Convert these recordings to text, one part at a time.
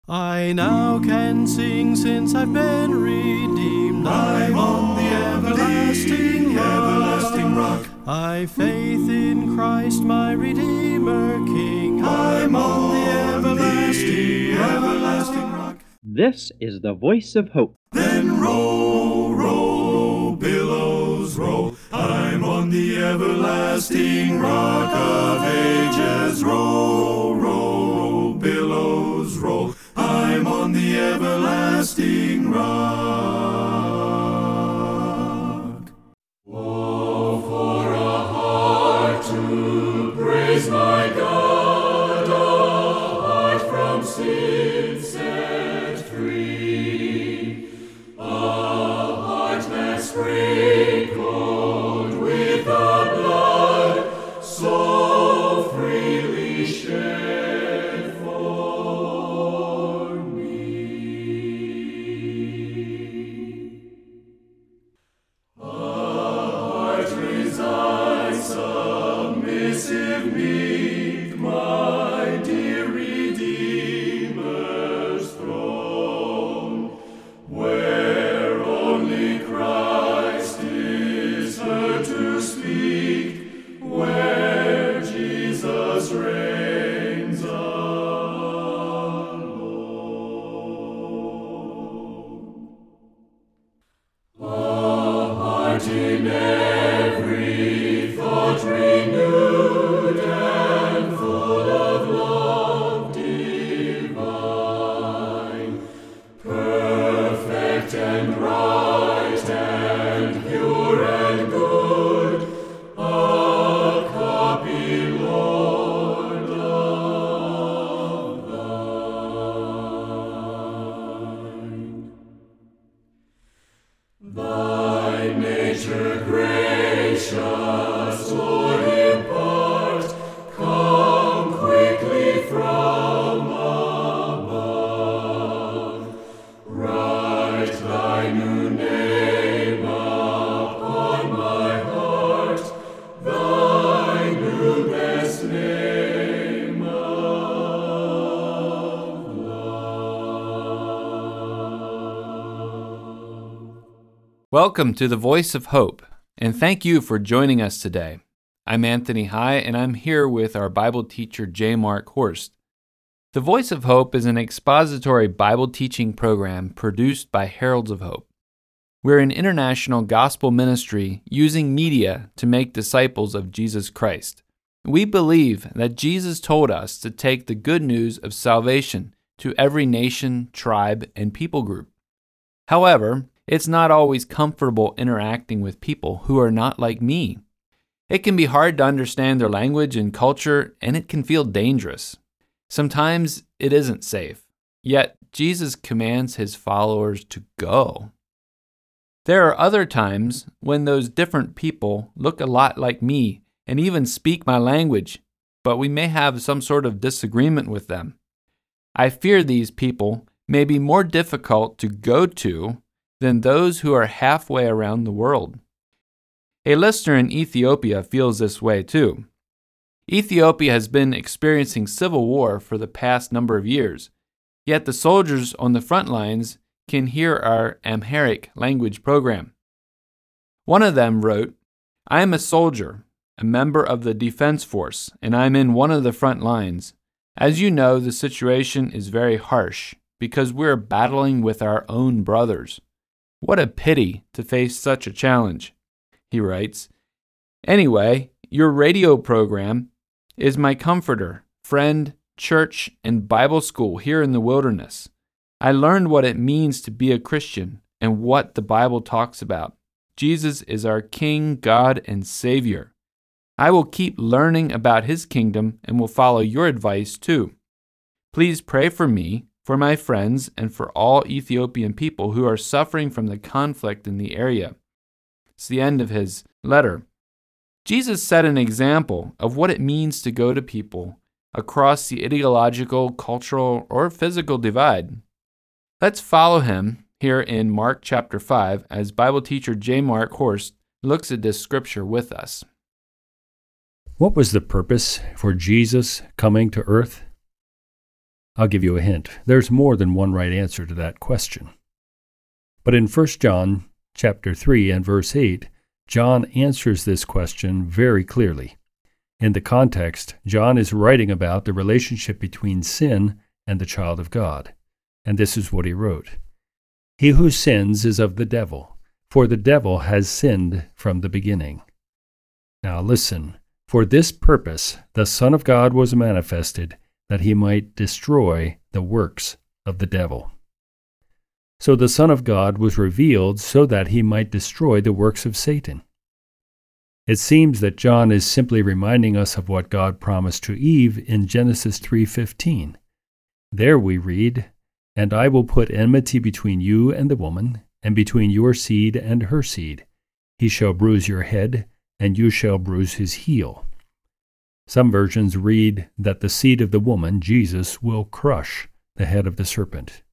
I now can sing since I've been redeemed. I'm on the everlasting rock. I've faith in Christ my Redeemer King. I'm on the everlasting rock. This is the voice of hope. Then roll, roll, billows roll. I'm on the everlasting rock of ages. Roll, roll, billows roll. I'm on the everlasting rock. Oh, for a heart to praise my God, a heart from sin set free, a heart that's sprinkled with the blood so freely shed for me. A heart resigned, submissive, meek, my dear Redeemer's throne, where only Christ is heard to speak, where Jesus reigns alone. A heart in every thought renewed and full of love divine, perfect and right and pure and good, a copy, Lord, of thine. Thy nature gracious, Lord, impart, come quickly from above. Write thy new name upon my heart, thy new best name of love. Welcome to the Voice of Hope, and thank you for joining us today. I'm Anthony High, and I'm here with our Bible teacher, J. Mark Horst. The Voice of Hope is an expository Bible teaching program produced by Heralds of Hope. We're an international gospel ministry using media to make disciples of Jesus Christ. We believe that Jesus told us to take the good news of salvation to every nation, tribe, and people group. However, it's not always comfortable interacting with people who are not like me. It can be hard to understand their language and culture, and it can feel dangerous. Sometimes it isn't safe, yet Jesus commands his followers to go. There are other times when those different people look a lot like me and even speak my language, but we may have some sort of disagreement with them. I fear these people may be more difficult to go to than those who are halfway around the world. A listener in Ethiopia feels this way too. Ethiopia has been experiencing civil war for the past number of years, yet the soldiers on the front lines can hear our Amharic language program. One of them wrote, "I am a soldier, a member of the Defense Force, and I'm in one of the front lines. As you know, the situation is very harsh because we're battling with our own brothers. What a pity to face such a challenge," he writes. "Anyway, your radio program is my comforter, friend, church, and Bible school here in the wilderness. I learned what it means to be a Christian and what the Bible talks about. Jesus is our King, God, and Savior. I will keep learning about His kingdom and will follow your advice too. Please pray for me, for my friends, and for all Ethiopian people who are suffering from the conflict in the area." It's the end of his letter. Jesus set an example of what it means to go to people across the ideological, cultural, or physical divide. Let's follow him here in Mark chapter 5 as Bible teacher J. Mark Horst looks at this scripture with us. What was the purpose for Jesus coming to earth? I'll give you a hint. There's more than one right answer to that question. But in 1 John chapter 3 and verse 8, John answers this question very clearly. In the context, John is writing about the relationship between sin and the child of God. And this is what he wrote. He who sins is of the devil, for the devil has sinned from the beginning. Now listen, for this purpose the Son of God was manifested, that he might destroy the works of the devil. So the Son of God was revealed so that he might destroy the works of Satan. It seems that John is simply reminding us of what God promised to Eve in Genesis 3:15. There we read, "And I will put enmity between you and the woman, and between your seed and her seed. He shall bruise your head, and you shall bruise his heel." Some versions read that the seed of the woman, Jesus, will crush the head of the serpent.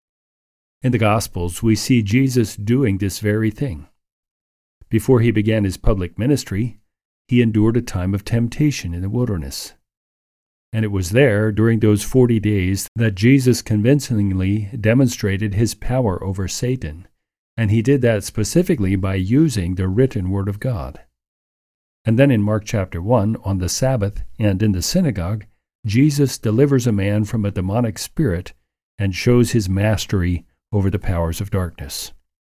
In the Gospels, we see Jesus doing this very thing. Before he began his public ministry, he endured a time of temptation in the wilderness. And it was there, during those 40 days, that Jesus convincingly demonstrated his power over Satan, and he did that specifically by using the written Word of God. And then in Mark chapter 1, on the Sabbath and in the synagogue, Jesus delivers a man from a demonic spirit and shows his mastery over the powers of darkness.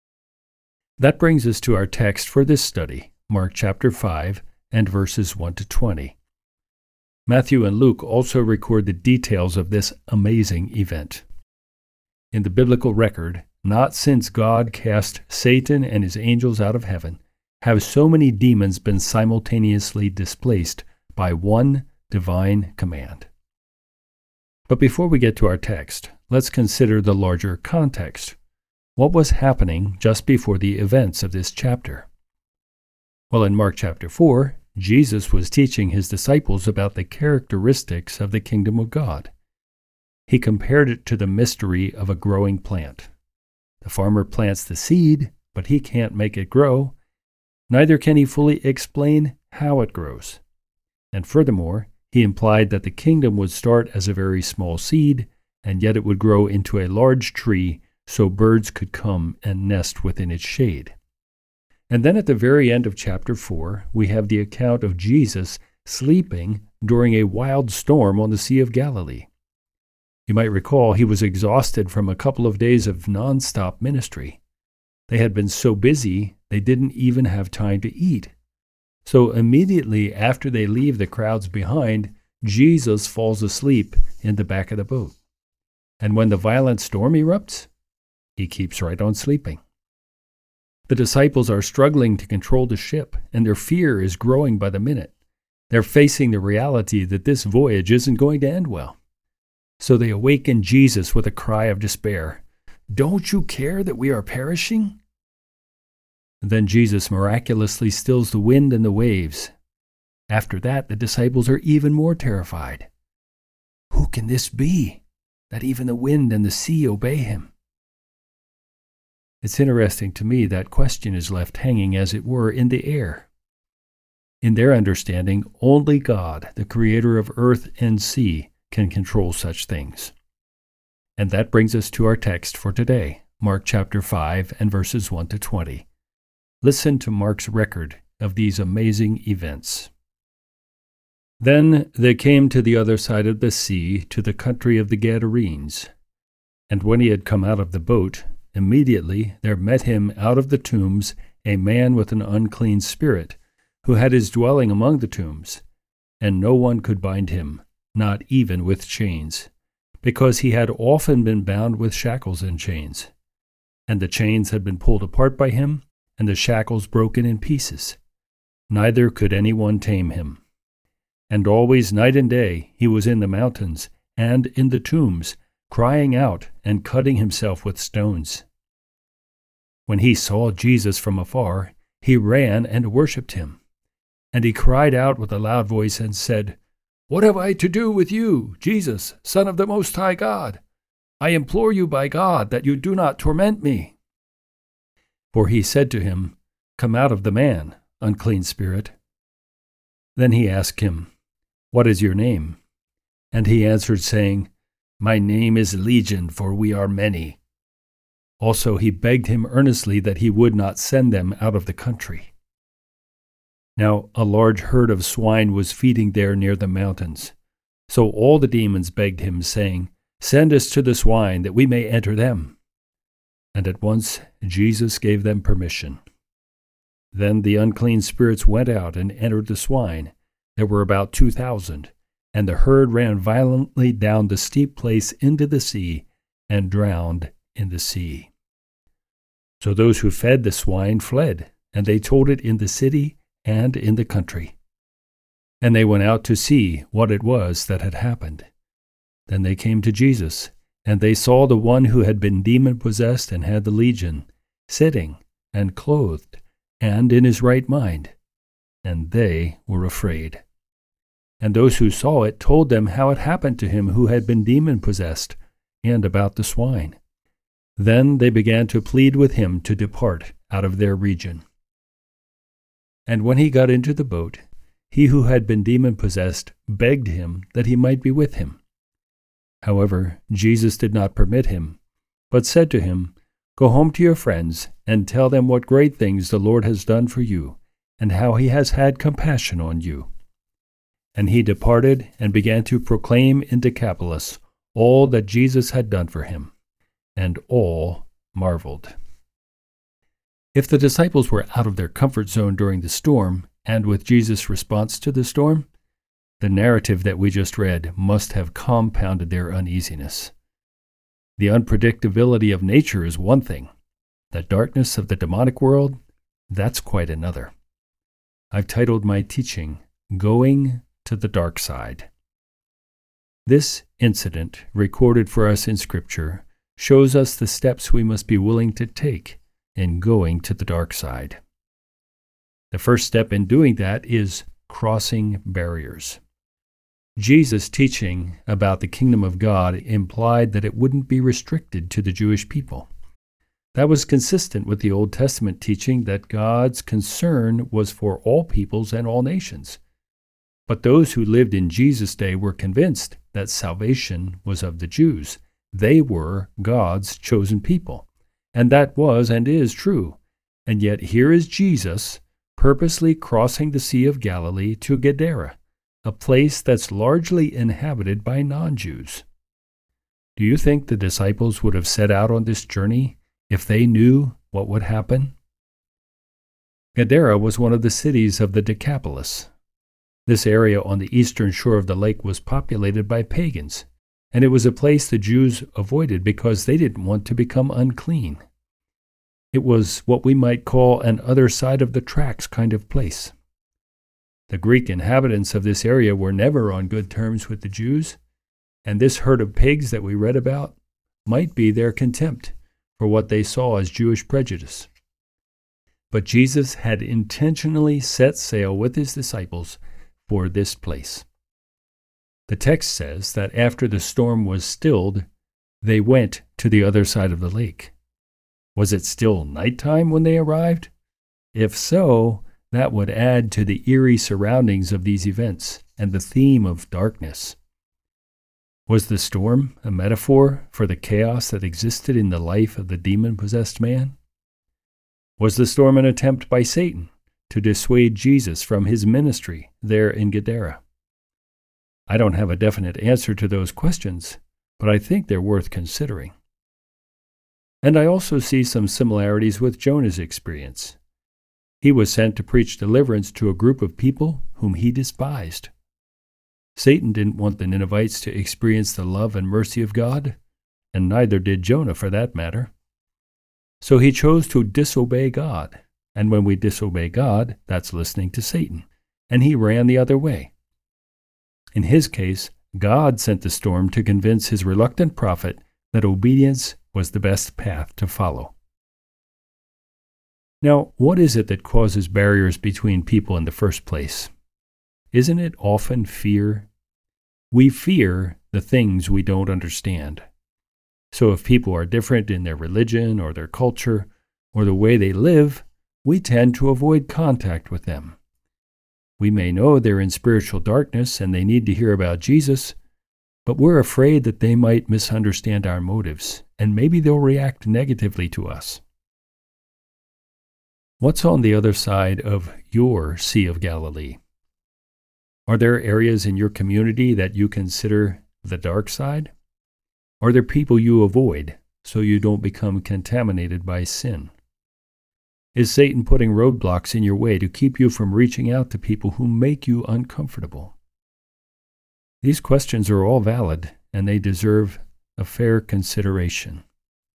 That brings us to our text for this study, Mark chapter 5 and verses 1 to 20. Matthew and Luke also record the details of this amazing event. In the biblical record, not since God cast Satan and his angels out of heaven have so many demons been simultaneously displaced by one divine command. But before we get to our text, let's consider the larger context. What was happening just before the events of this chapter? Well, in Mark chapter 4, Jesus was teaching his disciples about the characteristics of the kingdom of God. He compared it to the mystery of a growing plant. The farmer plants the seed, but he can't make it grow. Neither can he fully explain how it grows. And furthermore, he implied that the kingdom would start as a very small seed, and yet it would grow into a large tree so birds could come and nest within its shade. And then at the very end of chapter 4, we have the account of Jesus sleeping during a wild storm on the Sea of Galilee. You might recall he was exhausted from a couple of days of non-stop ministry. They had been so busy, they didn't even have time to eat. So immediately after they leave the crowds behind, Jesus falls asleep in the back of the boat. And when the violent storm erupts, he keeps right on sleeping. The disciples are struggling to control the ship, and their fear is growing by the minute. They're facing the reality that this voyage isn't going to end well. So they awaken Jesus with a cry of despair. "Don't you care that we are perishing?" Then Jesus miraculously stills the wind and the waves. After that, the disciples are even more terrified. Who can this be, that even the wind and the sea obey him? It's interesting to me that question is left hanging, as it were, in the air. In their understanding, only God, the creator of earth and sea, can control such things. And that brings us to our text for today, Mark chapter 5 and verses 1 to 20. Listen to Mark's record of these amazing events. Then they came to the other side of the sea, to the country of the Gadarenes. And when he had come out of the boat, immediately there met him out of the tombs a man with an unclean spirit, who had his dwelling among the tombs. And no one could bind him, not even with chains, because he had often been bound with shackles and chains. And the chains had been pulled apart by him, and the shackles broken in pieces. Neither could anyone tame him. And always night and day he was in the mountains and in the tombs, crying out and cutting himself with stones. When he saw Jesus from afar, he ran and worshipped him. And he cried out with a loud voice and said, "What have I to do with you, Jesus, Son of the Most High God? I implore you by God that you do not torment me." For he said to him, "Come out of the man, unclean spirit." Then he asked him, "What is your name?" And he answered, saying, My name is Legion, for we are many." Also he begged him earnestly that he would not send them out of the country. Now a large herd of swine was feeding there near the mountains. So all the demons begged him, saying, "Send us to the swine, that we may enter them." And at once Jesus gave them permission. Then the unclean spirits went out and entered the swine. There were about 2,000, and the herd ran violently down the steep place into the sea and drowned in the sea. So those who fed the swine fled, and they told it in the city and in the country. And they went out to see what it was that had happened. Then they came to Jesus, and they saw the one who had been demon-possessed and had the legion, sitting and clothed, and in his right mind. And they were afraid. And those who saw it told them how it happened to him who had been demon-possessed, and about the swine. Then they began to plead with him to depart out of their region. And when he got into the boat, he who had been demon-possessed begged him that he might be with him. However, Jesus did not permit him, but said to him, "Go home to your friends, and tell them what great things the Lord has done for you, and how he has had compassion on you." And he departed and began to proclaim in Decapolis all that Jesus had done for him, and all marveled. If the disciples were out of their comfort zone during the storm, and with Jesus' response to the storm, the narrative that we just read must have compounded their uneasiness. The unpredictability of nature is one thing. The darkness of the demonic world, that's quite another. I've titled my teaching, Going to the Dark Side. This incident, recorded for us in Scripture, shows us the steps we must be willing to take in going to the dark side. The first step in doing that is crossing barriers. Jesus' teaching about the kingdom of God implied that it wouldn't be restricted to the Jewish people. That was consistent with the Old Testament teaching that God's concern was for all peoples and all nations. But those who lived in Jesus' day were convinced that salvation was of the Jews. They were God's chosen people. And that was and is true. And yet here is Jesus purposely crossing the Sea of Galilee to Gadara, a place that's largely inhabited by non-Jews. Do you think the disciples would have set out on this journey if they knew what would happen? Gadara was one of the cities of the Decapolis. This area on the eastern shore of the lake was populated by pagans, and it was a place the Jews avoided because they didn't want to become unclean. It was what we might call an other side of the tracks kind of place. The Greek inhabitants of this area were never on good terms with the Jews, and this herd of pigs that we read about might be their contempt for what they saw as Jewish prejudice. But Jesus had intentionally set sail with his disciples for this place. The text says that after the storm was stilled, they went to the other side of the lake. Was it still nighttime when they arrived? If so, that would add to the eerie surroundings of these events and the theme of darkness. Was the storm a metaphor for the chaos that existed in the life of the demon-possessed man? Was the storm an attempt by Satan to dissuade Jesus from his ministry there in Gadara? I don't have a definite answer to those questions, but I think they're worth considering. And I also see some similarities with Jonah's experience. He was sent to preach deliverance to a group of people whom he despised. Satan didn't want the Ninevites to experience the love and mercy of God, and neither did Jonah for that matter. So he chose to disobey God, and when we disobey God, that's listening to Satan, and he ran the other way. In his case, God sent the storm to convince his reluctant prophet that obedience was the best path to follow. Now, what is it that causes barriers between people in the first place? Isn't it often fear? We fear the things we don't understand. So if people are different in their religion or their culture or the way they live, we tend to avoid contact with them. We may know they're in spiritual darkness and they need to hear about Jesus, but we're afraid that they might misunderstand our motives, and maybe they'll react negatively to us. What's on the other side of your Sea of Galilee? Are there areas in your community that you consider the dark side? Are there people you avoid so you don't become contaminated by sin? Is Satan putting roadblocks in your way to keep you from reaching out to people who make you uncomfortable? These questions are all valid, and they deserve a fair consideration.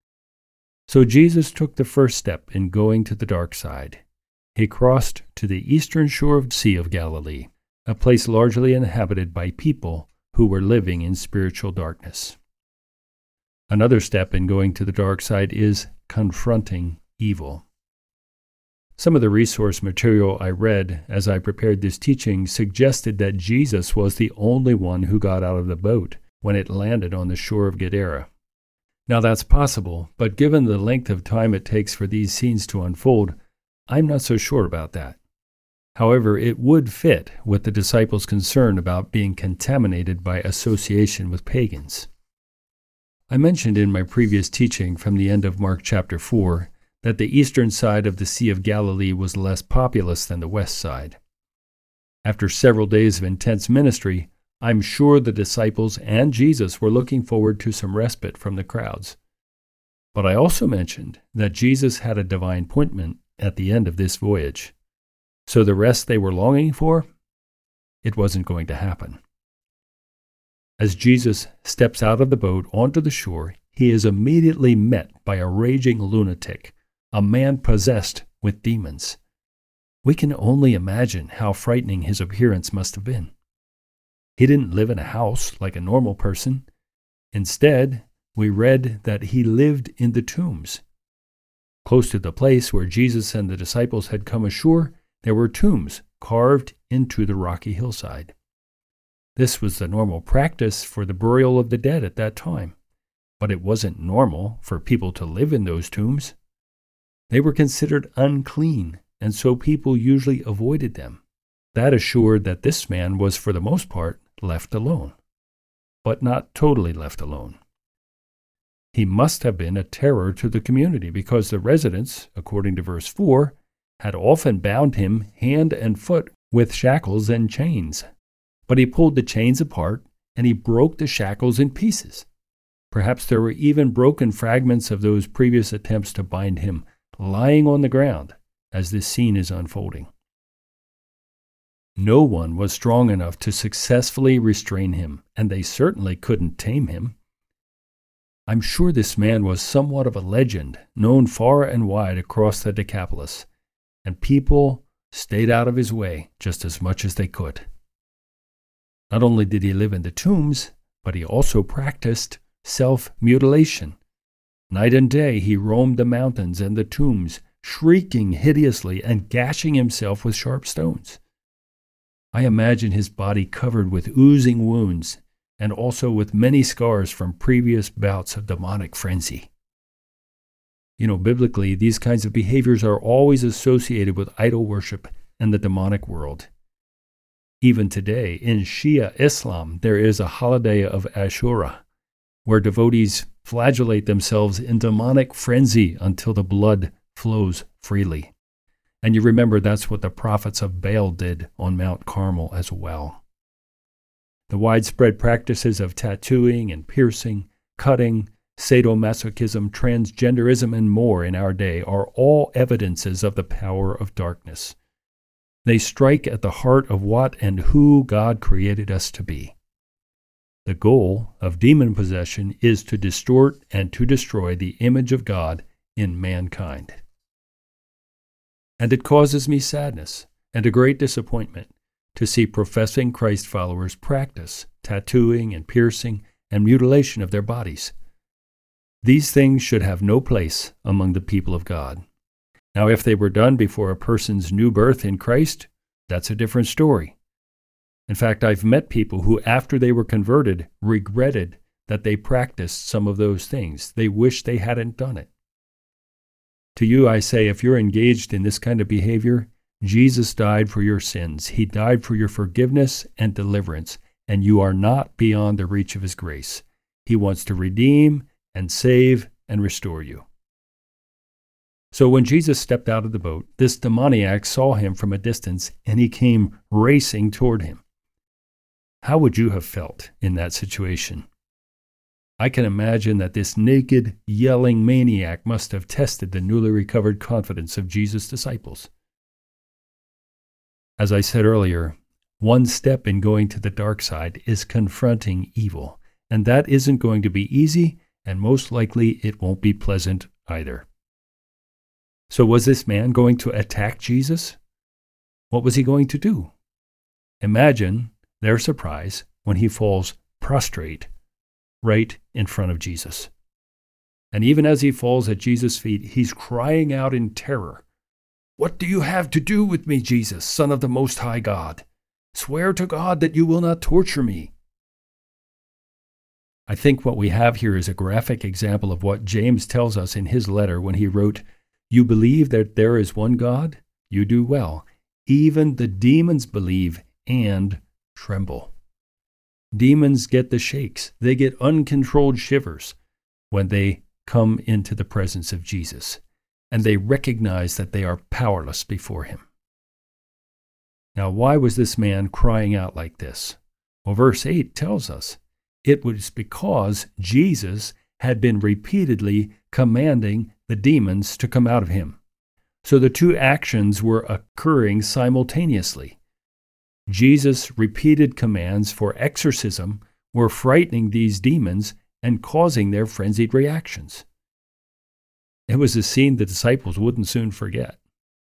So Jesus took the first step in going to the dark side. He crossed to the eastern shore of the Sea of Galilee, a place largely inhabited by people who were living in spiritual darkness. Another step in going to the dark side is confronting evil. Some of the resource material I read as I prepared this teaching suggested that Jesus was the only one who got out of the boat when it landed on the shore of Gadara. Now that's possible, but given the length of time it takes for these scenes to unfold, I'm not so sure about that. However, it would fit with the disciples' concern about being contaminated by association with pagans. I mentioned in my previous teaching from the end of Mark chapter 4 that the eastern side of the Sea of Galilee was less populous than the west side. After several days of intense ministry, I'm sure the disciples and Jesus were looking forward to some respite from the crowds. But I also mentioned that Jesus had a divine appointment at the end of this voyage. So the rest they were longing for, it wasn't going to happen. As Jesus steps out of the boat onto the shore, he is immediately met by a raging lunatic, a man possessed with demons. We can only imagine how frightening his appearance must have been. He didn't live in a house like a normal person. Instead, we read that he lived in the tombs. Close to the place where Jesus and the disciples had come ashore, there were tombs carved into the rocky hillside. This was the normal practice for the burial of the dead at that time, but it wasn't normal for people to live in those tombs. They were considered unclean, and so people usually avoided them. That assured that this man was, for the most part, left alone, but not totally left alone. He must have been a terror to the community because the residents, according to verse 4, had often bound him hand and foot with shackles and chains. But he pulled the chains apart and he broke the shackles in pieces. Perhaps there were even broken fragments of those previous attempts to bind him lying on the ground as this scene is unfolding. No one was strong enough to successfully restrain him, and they certainly couldn't tame him. I'm sure this man was somewhat of a legend, known far and wide across the Decapolis, and people stayed out of his way just as much as they could. Not only did he live in the tombs, but he also practiced self-mutilation. Night and day he roamed the mountains and the tombs, shrieking hideously and gashing himself with sharp stones. I imagine his body covered with oozing wounds and also with many scars from previous bouts of demonic frenzy. Biblically, these kinds of behaviors are always associated with idol worship and the demonic world. Even today, in Shia Islam, there is a holiday of Ashura, where devotees flagellate themselves in demonic frenzy until the blood flows freely. And you remember that's what the prophets of Baal did on Mount Carmel as well. The widespread practices of tattooing and piercing, cutting, sadomasochism, transgenderism, and more in our day are all evidences of the power of darkness. They strike at the heart of what and who God created us to be. The goal of demon possession is to distort and to destroy the image of God in mankind. And it causes me sadness and a great disappointment to see professing Christ followers practice tattooing and piercing and mutilation of their bodies. These things should have no place among the people of God. Now, if they were done before a person's new birth in Christ, that's a different story. In fact, I've met people who, after they were converted, regretted that they practiced some of those things. They wish they hadn't done it. To you, I say, if you're engaged in this kind of behavior, Jesus died for your sins. He died for your forgiveness and deliverance, and you are not beyond the reach of his grace. He wants to redeem and save and restore you. So when Jesus stepped out of the boat, this demoniac saw him from a distance, and he came racing toward him. How would you have felt in that situation? I can imagine that this naked, yelling maniac must have tested the newly recovered confidence of Jesus' disciples. As I said earlier, one step in going to the dark side is confronting evil, and that isn't going to be easy, and most likely it won't be pleasant either. So was this man going to attack Jesus? What was he going to do? Imagine their surprise when he falls prostrate right in front of Jesus. And even as he falls at Jesus' feet, he's crying out in terror, "What do you have to do with me, Jesus, Son of the Most High God? Swear to God that you will not torture me." I think what we have here is a graphic example of what James tells us in his letter when he wrote, "You believe that there is one God? You do well. Even the demons believe and tremble." Demons get the shakes. They get uncontrolled shivers when they come into the presence of Jesus, and they recognize that they are powerless before him. Now, why was this man crying out like this? Well, verse 8 tells us it was because Jesus had been repeatedly commanding the demons to come out of him. So the two actions were occurring simultaneously. Jesus' repeated commands for exorcism were frightening these demons and causing their frenzied reactions. It was a scene the disciples wouldn't soon forget.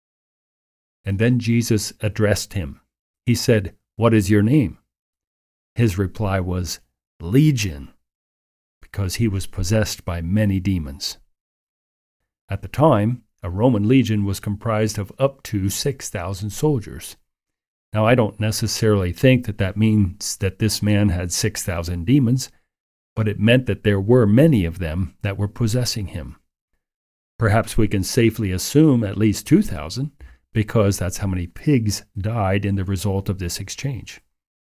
And then Jesus addressed him. He said, "What is your name?" His reply was, "Legion," because he was possessed by many demons. At the time, a Roman legion was comprised of up to 6,000 soldiers. Now, I don't necessarily think that means that this man had 6,000 demons, but it meant that there were many of them that were possessing him. Perhaps we can safely assume at least 2,000, because that's how many pigs died in the result of this exchange.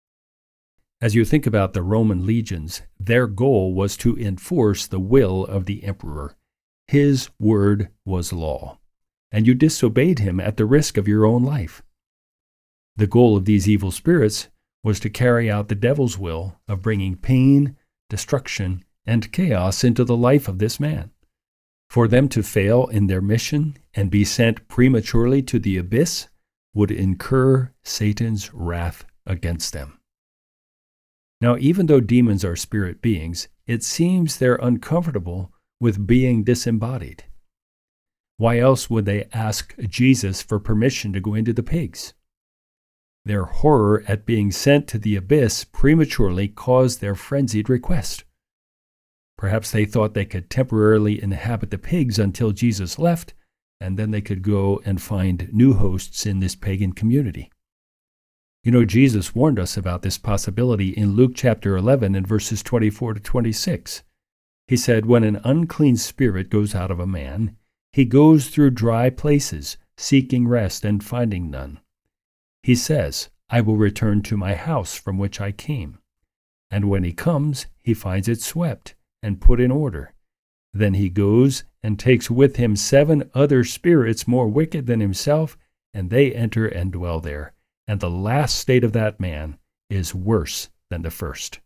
As you think about the Roman legions, their goal was to enforce the will of the emperor. His word was law, and you disobeyed him at the risk of your own life. The goal of these evil spirits was to carry out the devil's will of bringing pain, destruction, and chaos into the life of this man. For them to fail in their mission and be sent prematurely to the abyss would incur Satan's wrath against them. Now, even though demons are spirit beings, it seems they're uncomfortable with being disembodied. Why else would they ask Jesus for permission to go into the pigs? Their horror at being sent to the abyss prematurely caused their frenzied request. Perhaps they thought they could temporarily inhabit the pigs until Jesus left, and then they could go and find new hosts in this pagan community. You know, Jesus warned us about this possibility in Luke chapter 11 and verses 24 to 26. He said, "When an unclean spirit goes out of a man, he goes through dry places, seeking rest and finding none. He says, 'I will return to my house from which I came.' And when he comes, he finds it swept and put in order. Then he goes and takes with him 7 other spirits more wicked than himself, and they enter and dwell there. And the last state of that man is worse than the first."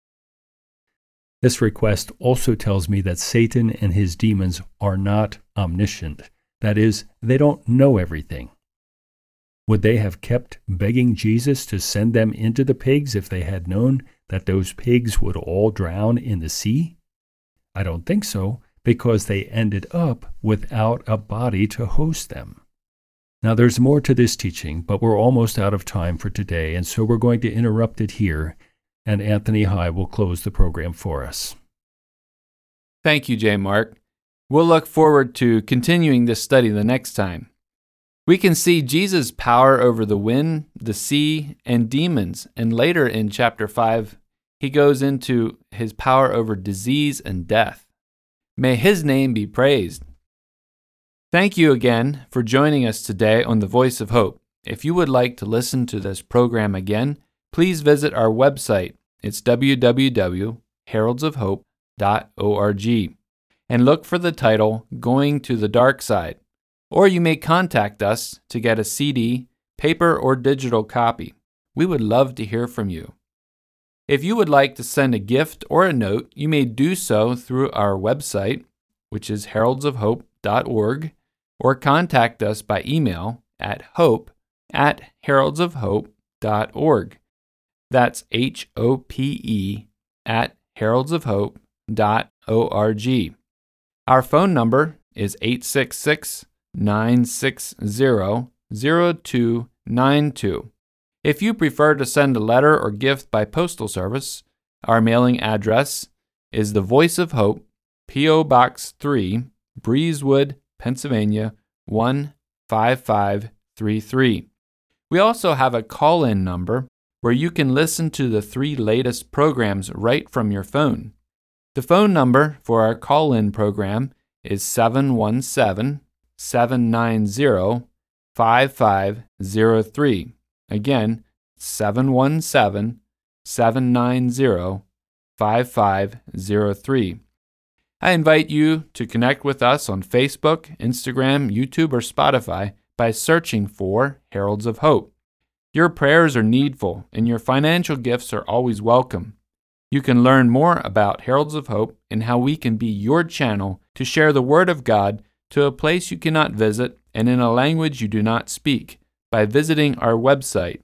This request also tells me that Satan and his demons are not omniscient. That is, they don't know everything. Would they have kept begging Jesus to send them into the pigs if they had known that those pigs would all drown in the sea? I don't think so, because they ended up without a body to host them. Now, there's more to this teaching, but we're almost out of time for today, and so we're going to interrupt it here, and Anthony High will close the program for us. Thank you, J. Mark. We'll look forward to continuing this study the next time. We can see Jesus' power over the wind, the sea, and demons, and later in chapter 5, he goes into his power over disease and death. May his name be praised. Thank you again for joining us today on The Voice of Hope. If you would like to listen to this program again, please visit our website It's www.heraldsofhope.org. And look for the title, Going to the Dark Side. Or you may contact us to get a CD, paper, or digital copy. We would love to hear from you. If you would like to send a gift or a note, you may do so through our website, which is heraldsofhope.org, or contact us by email at hope@heraldsofhope.org. That's HOPE@heraldsofhope.org. Our phone number is 866-960-0292. If you prefer to send a letter or gift by postal service, our mailing address is The Voice of Hope, P.O. Box 3, Breezewood, Pennsylvania 15533. We also have a call-in number where you can listen to the 3 latest programs right from your phone. The phone number for our call-in program is 717-790-5503. Again, 717-790-5503. I invite you to connect with us on Facebook, Instagram, YouTube, or Spotify by searching for Heralds of Hope. Your prayers are needful, and your financial gifts are always welcome. You can learn more about Heralds of Hope and how we can be your channel to share the Word of God to a place you cannot visit and in a language you do not speak by visiting our website,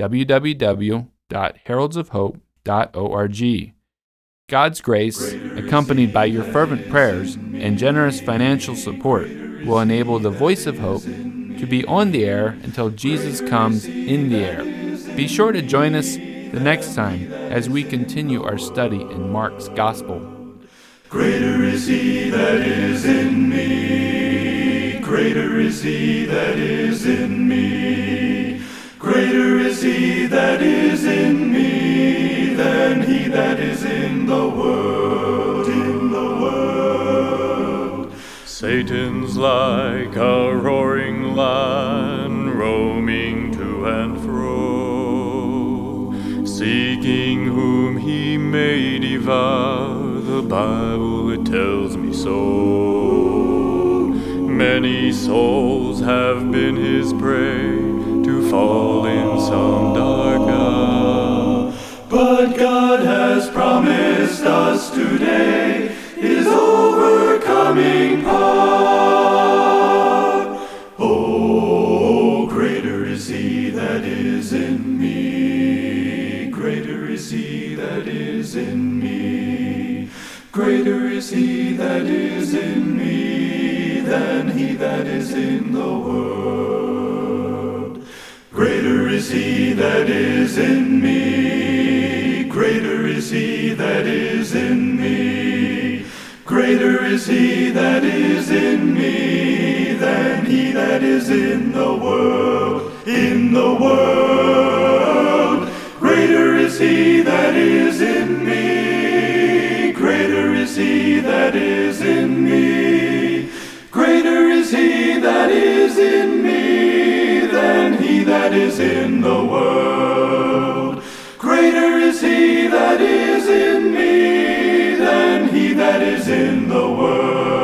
www.heraldsofhope.org. God's grace, accompanied by your fervent prayers and generous financial support, will enable the Voice of Hope to be on the air until Jesus comes in the air. Be sure to join us the next time as we continue our study in Mark's Gospel. Greater is He that is in me. Greater is He that is in me. Greater is He that is in me than he that is in the world. Satan's like a roaring lion, roaming to and fro, seeking whom he may devour. The Bible, it tells me so. Many souls have been his prey, to fall in some dark hour. But God has promised us today His overcoming power. Oh, greater is He that is in me. Greater is He that is in me. Greater is He that is in me than he that is in the world. Greater is He that is in me. Greater is He that is in me. Greater is He that is in me than he that is in the world. Greater is He that is in me. Greater is He that is in me. Greater is He that is in me than he that is in the world. Greater is He that is in me than he that is in the world.